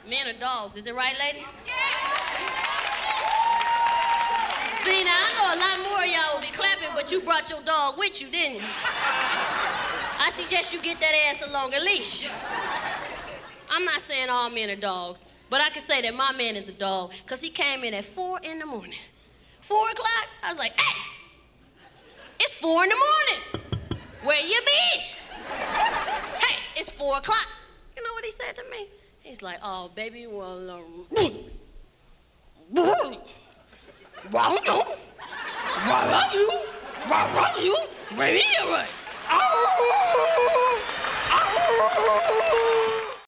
Men are dogs. Is it right, ladies? See, now, I know a lot more of y'all will be clapping, but you brought your dog with you, didn't you? I suggest you get that ass a longer leash. I'm not saying all men are dogs, but I can say that my man is a dog, because he came in at 4 in the morning. 4 o'clock? I was like, hey, it's 4 in the morning. Where you be? Hey, it's 4 o'clock. You know what he said to me? He's like, oh, baby, well, why you? Baby, you're right.